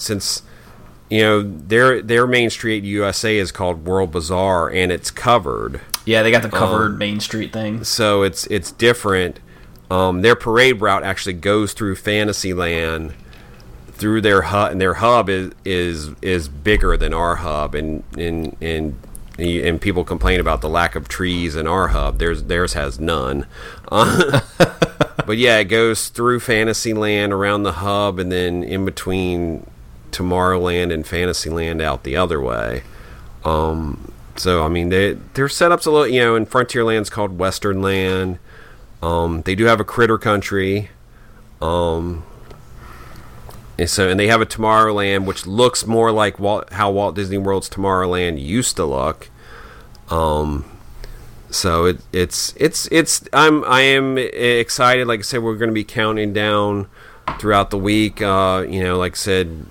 their Main Street USA is called World Bazaar, and it's covered. Yeah, they got the covered Main Street thing. So it's different. Their parade route actually goes through Fantasyland, through their hub, and their hub is bigger than our hub, and people complain about the lack of trees in our hub. Theirs has none. But yeah, it goes through Fantasyland, around the hub, and then in between Tomorrowland and Fantasyland out the other way. So I mean, their setup's a little, in Frontierland's called Westernland. They do have a Critter Country. And they have a Tomorrowland, which looks more like how Walt Disney World's Tomorrowland used to look. So I am excited. Like I said, we're going to be counting down throughout the week. Like I said,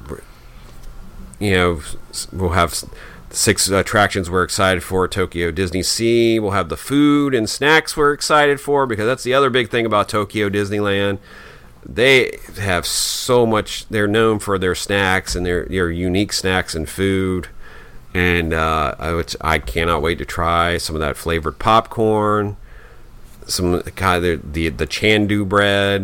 we'll have 6 attractions we're excited for. Tokyo Disney Sea. We'll have the food and snacks we're excited for, because that's the other big thing about Tokyo Disneyland. They have so much. They're known for their snacks and their unique snacks and food, and I cannot wait to try some of that flavored popcorn. The Chandu bread.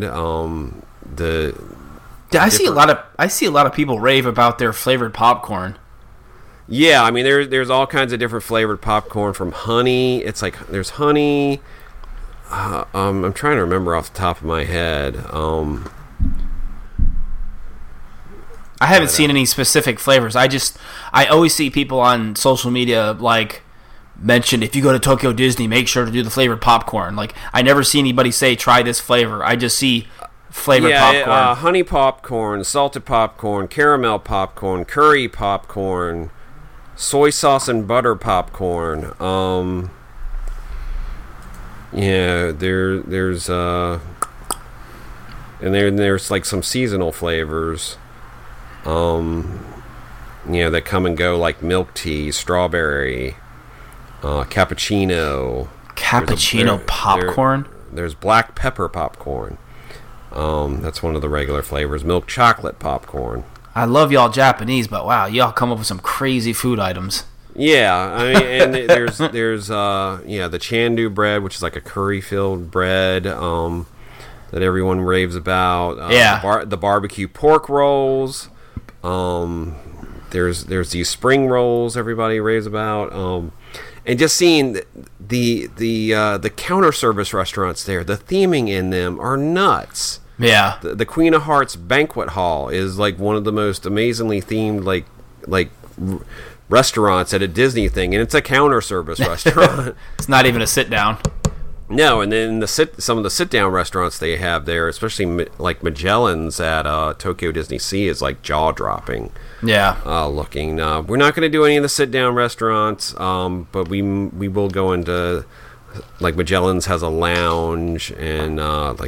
I see a lot of people rave about their flavored popcorn. Yeah, I mean there's all kinds of different flavored popcorn, from honey. It's like there's honey. I'm trying to remember off the top of my head. I haven't seen any specific flavors. I always see people on social media like mention, if you go to Tokyo Disney, make sure to do the flavored popcorn. Like, I never see anybody say try this flavor. I just see flavored popcorn. Honey popcorn, salted popcorn, caramel popcorn, curry popcorn, soy sauce and butter popcorn. There's like some seasonal flavors. That come and go, like milk tea, strawberry, cappuccino. Popcorn? There's black pepper popcorn. That's one of the regular flavors. Milk chocolate popcorn. I love y'all Japanese, but wow, y'all come up with some crazy food items. Yeah, I mean, and there's the Chandu bread, which is like a curry-filled bread that everyone raves about. The barbecue pork rolls. There's these spring rolls everybody raves about. and just seeing the counter service restaurants there, the theming in them are nuts. Yeah. The Queen of Hearts banquet hall is like one of the most amazingly themed restaurants at a Disney thing, and it's a counter service restaurant. It's not even a sit down. No, and then some of the sit down restaurants they have there, especially like Magellan's at Tokyo Disney Sea, is like jaw dropping. Yeah. Looking. We're not going to do any of the sit down restaurants, but we will go into, like, Magellan's has a lounge, and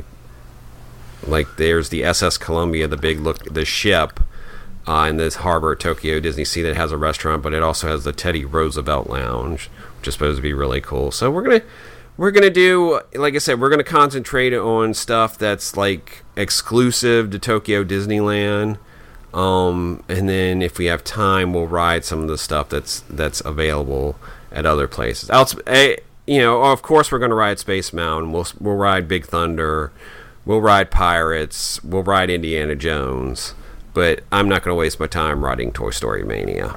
like there's the SS Columbia, the ship. In this harbor at Tokyo Disney Sea that has a restaurant, but it also has the Teddy Roosevelt Lounge, which is supposed to be really cool. So we're gonna do, like I said, we're gonna concentrate on stuff that's like exclusive to Tokyo Disneyland, and then if we have time, we'll ride some of the stuff that's available at other places. Of course, we're gonna ride Space Mountain. We'll ride Big Thunder. We'll ride Pirates. We'll ride Indiana Jones. But I'm not going to waste my time riding Toy Story Mania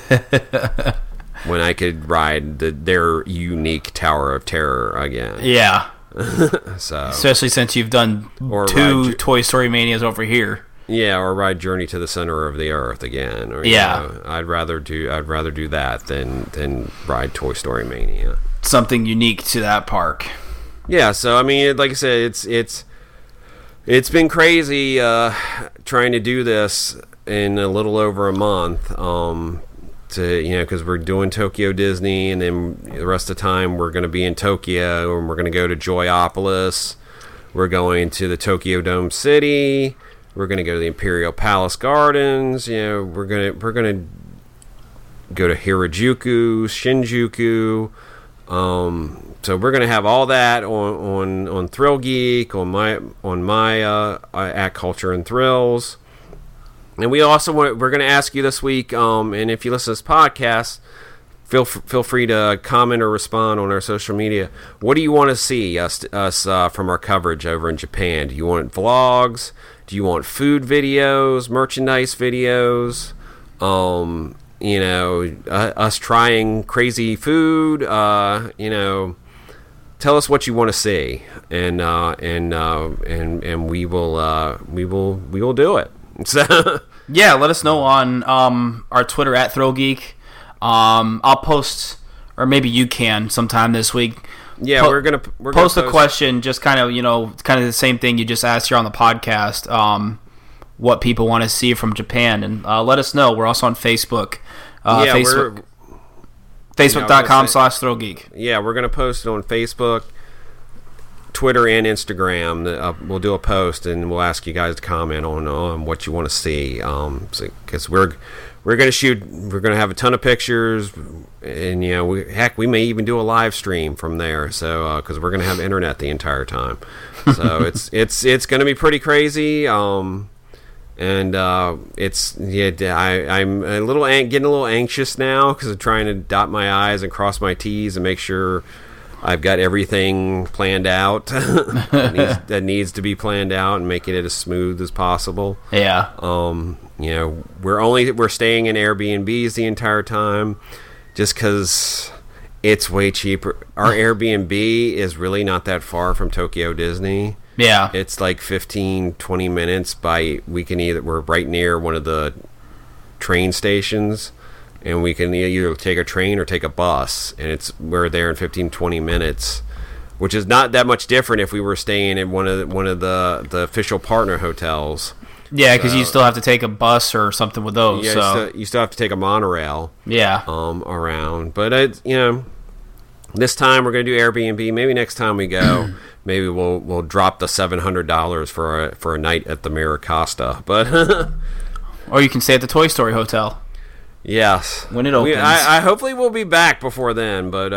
when I could ride their unique Tower of Terror again. Yeah. So, especially since you've done two Toy Story Manias over here. Yeah, or ride Journey to the Center of the Earth again. Or, I'd rather do that than ride Toy Story Mania. Something unique to that park. Yeah. So I mean, like I said, it's been crazy trying to do this in a little over a month, because we're doing Tokyo Disney, and then the rest of the time we're going to be in Tokyo, and we're going to go to Joyopolis. We're going to the Tokyo Dome City. We're going to go to the Imperial Palace Gardens. We're going to go to Harajuku, Shinjuku. So we're going to have all that on Thrill Geek, on my at Culture and Thrills, and we're going to ask you this week, and if you listen to this podcast, feel free to comment or respond on our social media. What do you want to see us from our coverage over in Japan? Do you want vlogs? Do you want food videos, merchandise videos? Us trying crazy food? Tell us what you want to see, and we will do it. So yeah, let us know on our Twitter at ThrillGeek. I'll post, or maybe you can sometime this week. Yeah, we're gonna post a question, just kind of the same thing you just asked here on the podcast. What people want to see from Japan, and let us know. We're also on Facebook. Facebook. Facebook.com/ThrillGeek. Yeah, we're going to post it on Facebook, Twitter, and Instagram. We'll do a post, and we'll ask you guys to comment on what you want to see. Because we're going to have a ton of pictures, and we may even do a live stream from there. So because we're going to have internet the entire time, so it's going to be pretty crazy. And I'm getting a little anxious now because I'm trying to dot my I's and cross my T's and make sure I've got everything planned out that needs to be planned out, and making it as smooth as possible. Yeah. We're staying in Airbnbs the entire time, just because it's way cheaper. Our Airbnb is really not that far from Tokyo Disney. Yeah. It's like 15-20 minutes we're right near one of the train stations, and we can either take a train or take a bus, and we're there in 15-20 minutes, which is not that much different if we were staying in one of the official partner hotels. Yeah, because you still have to take a bus or something with those. Yeah, you still have to take a monorail. Yeah. Around, but this time we're going to do Airbnb. Maybe next time we go, maybe we'll drop the $700 for a night at the Miracosta. But or you can stay at the Toy Story Hotel. Yes, when it opens. I hopefully we'll be back before then. But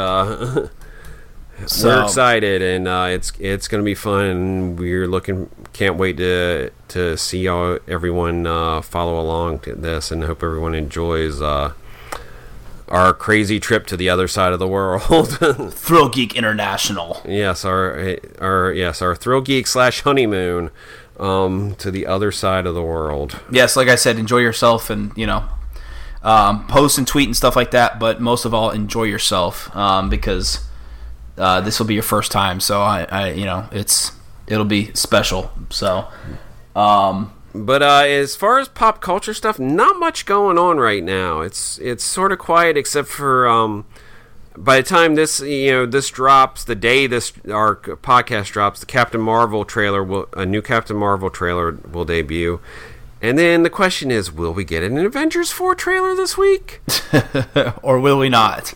we're excited, and it's going to be fun. And can't wait to see everyone follow along to this, and hope everyone enjoys our crazy trip to the other side of the world. Thrill Geek International. Yes, our Thrill Geek / honeymoon to the other side of the world. Yes, like I said, enjoy yourself, and post and tweet and stuff like that. But most of all, enjoy yourself because this will be your first time. So it'll be special. So. But as far as pop culture stuff, not much going on right now. It's sort of quiet, except for by the time this drops, the day our podcast drops, the Captain Marvel trailer a new Captain Marvel trailer will debut. And then the question is, will we get an Avengers 4 trailer this week? Or will we not?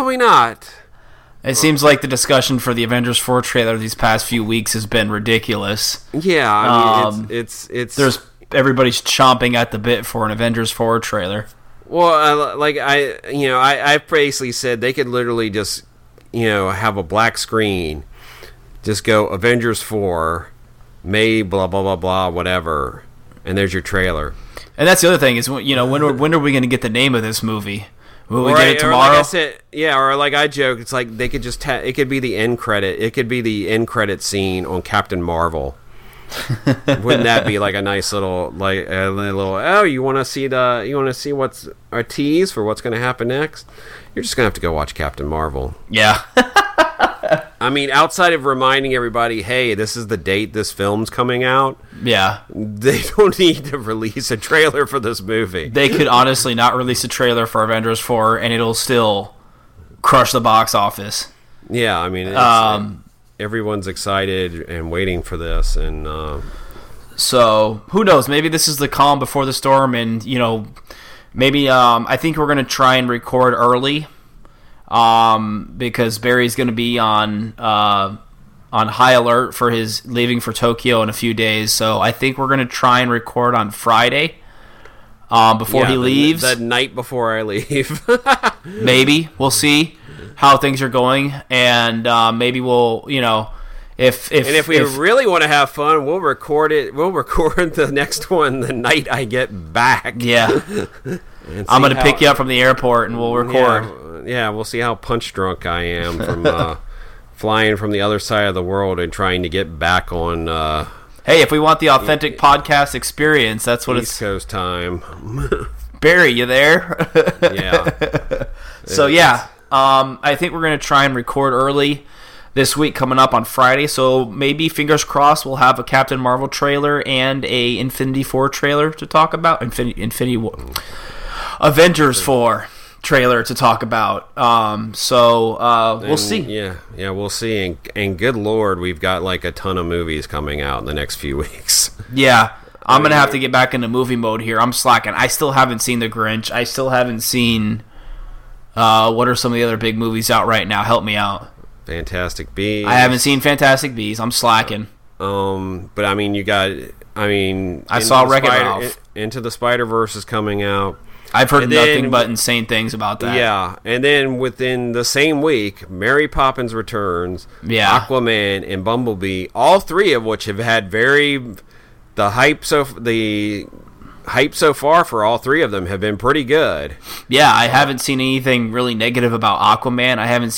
It seems like the discussion for the Avengers 4 trailer these past few weeks has been ridiculous. Yeah, I mean, it's everybody's chomping at the bit for an Avengers 4 trailer. Well, I've basically said they could literally just, have a black screen, just go Avengers 4, May blah blah blah blah whatever, and there's your trailer. And that's the other thing is, when are we going to get the name of this movie? Will we get it tomorrow? Or like I said, or like I joke, it's like they could just it could be the end credit. It could be the end credit scene on Captain Marvel. Wouldn't that be like a nice little you want to see what's our tease for what's going to happen next? You're just going to have to go watch Captain Marvel. Yeah. I mean, outside of reminding everybody, hey, this is the date this film's coming out. Yeah. They don't need to release a trailer for this movie. They could honestly not release a trailer for Avengers 4 and it'll still crush the box office. Yeah, I mean, everyone's excited and waiting for this, and so who knows? Maybe this is the calm before the storm, and maybe I think we're going to try and record early, because Barry's going to be on high alert for his leaving for Tokyo in a few days. So I think we're going to try and record on Friday before he leaves. The night before I leave. Maybe we'll see how things are going, and maybe we'll, if we really want to have fun, we'll record it. We'll record the next one the night I get back. Yeah, I'm going to pick you up from the airport, and we'll record. Yeah, we'll see how punch drunk I am from flying from the other side of the world and trying to get back on. Hey, if we want the authentic podcast experience, that's what East Coast time. Barry, you there? Yeah. So yeah. I think we're going to try and record early this week coming up on Friday, so maybe, fingers crossed, we'll have a Captain Marvel trailer and a Infinity 4 trailer to talk about. Avengers 4 trailer to talk about. We'll see. Yeah, we'll see. And good Lord, we've got like a ton of movies coming out in the next few weeks. Yeah. I'm going to have to get back into movie mode here. I'm slacking. I still haven't seen The Grinch. I still haven't seen... what are some of the other big movies out right now? Help me out. Fantastic Beasts. I haven't seen Fantastic Beasts. I'm slacking. But I mean, I saw Wreck-It Ralph. Into the Spider-Verse is coming out. I've heard nothing but insane things about that. Yeah, and then within the same week, Mary Poppins Returns, Aquaman, and Bumblebee, all three of which have had the hype so far for all three of them have been pretty good. Yeah, I haven't seen anything really negative about Aquaman.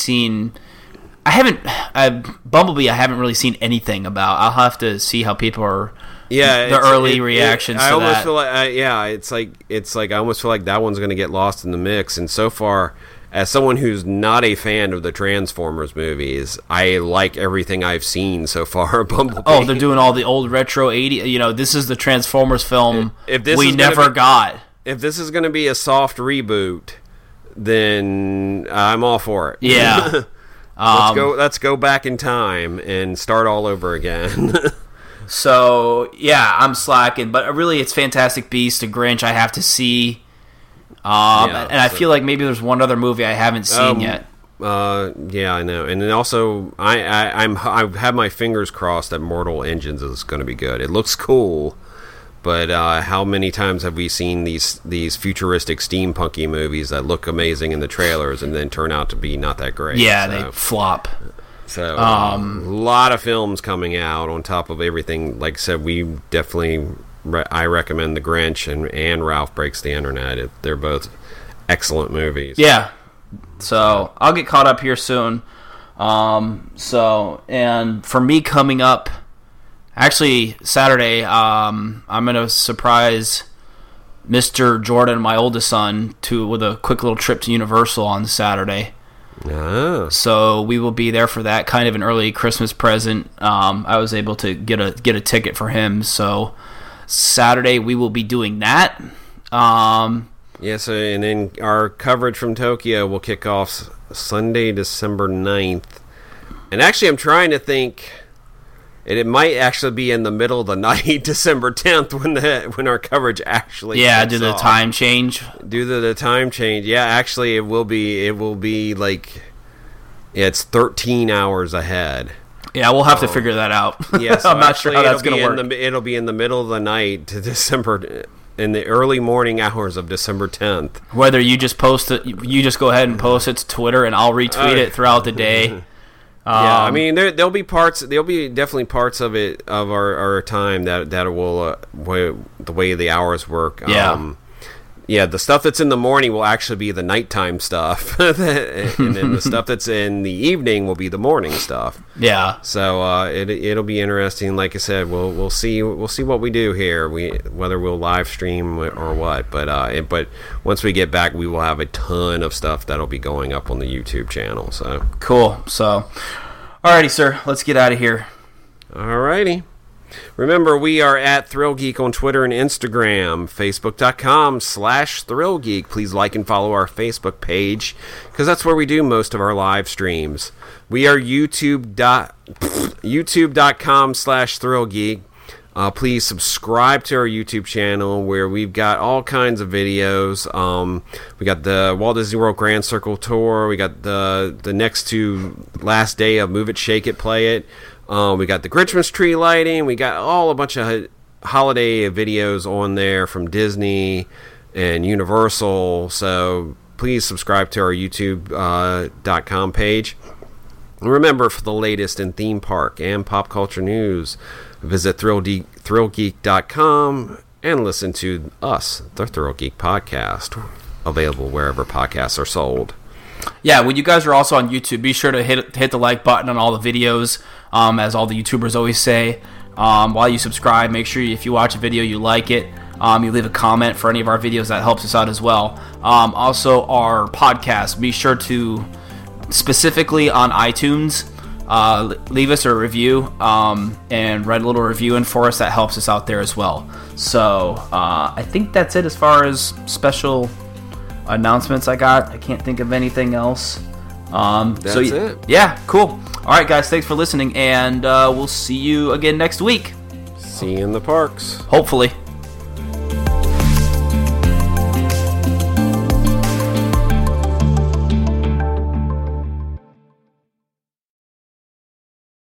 Bumblebee I haven't really seen anything about. I'll have to see how people are. Yeah, the early reactions. I to almost that. feel like, it's like I almost feel like that one's going to get lost in the mix. And so far, as someone who's not a fan of the Transformers movies, I like everything I've seen so far. Bumblebee. Oh, they're doing all the old retro 80s. This is the Transformers film we never got. If this is going to be a soft reboot, then I'm all for it. Yeah. Let's go back in time and start all over again. So, yeah, I'm slacking. But really, it's Fantastic Beasts, The Grinch I have to see. I feel like maybe there's one other movie I haven't seen yet. Yeah, I know. And then also, I have my fingers crossed that Mortal Engines is going to be good. It looks cool, but how many times have we seen these futuristic steampunky movies that look amazing in the trailers and then turn out to be not that great? Yeah, they flop. So, a lot of films coming out on top of everything. Like I said, we definitely... I recommend The Grinch and Ralph Breaks the Internet. They're both excellent movies. Yeah. So, I'll get caught up here soon. And for me coming up, actually, Saturday, I'm going to surprise Mr. Jordan, my oldest son, with a quick little trip to Universal on Saturday. Oh. So we will be there for that, kind of an early Christmas present. I was able to get a ticket for him, so Saturday we will be doing that. So and then our coverage from Tokyo will kick off Sunday, December 9th. And actually, I'm trying to think, and it might actually be in the middle of the night, December 10th, when our coverage actually do the time change. Due to the time change, actually, it will be like it's 13 hours ahead. Yeah, we'll have to figure that out. Yeah, so I'm not sure how that's going to work. It'll be in the middle of the night to in the early morning hours of December 10th. Whether you just post it, you just go ahead and post it to Twitter, and I'll retweet it throughout the day. I mean, there'll be definitely parts of it, of our time that will the way the hours work. The stuff that's in the morning will actually be the nighttime stuff, and then the stuff that's in the evening will be the morning stuff. Yeah. So it'll be interesting. Like I said, we'll see what we do here. Whether we'll live stream or what. But once we get back, we will have a ton of stuff that'll be going up on the YouTube channel. So cool. So, alrighty, sir. Let's get out of here. Alrighty. Remember, we are at Thrill Geek on Twitter and Instagram, Facebook.com/Thrill Geek. Please like and follow our Facebook page, because that's where we do most of our live streams. We are YouTube.com/Thrill Geek. Please subscribe to our YouTube channel, where we've got all kinds of videos. We got the Walt Disney World Grand Circle Tour. We got the next to last day of Move It, Shake It, Play It. We got the Grinchmas tree lighting. We got a bunch of holiday videos on there from Disney and Universal. So please subscribe to our YouTube.com page. And remember, for the latest in theme park and pop culture news, visit thrillgeek.com and listen to us, the Thrill Geek Podcast, available wherever podcasts are sold. Yeah, when you guys are also on YouTube, be sure to hit the like button on all the videos, as all the YouTubers always say. While you subscribe, make sure if you watch a video, you like it. You leave a comment for any of our videos. That helps us out as well. Also, our podcast, be sure to, specifically on iTunes, leave us a review and write a little review in for us. That helps us out there as well. So I think that's it as far as special announcements I got. I can't think of anything else. That's it. Yeah, cool. All right, guys, thanks for listening, and we'll see you again next week. See you in the parks. Hopefully.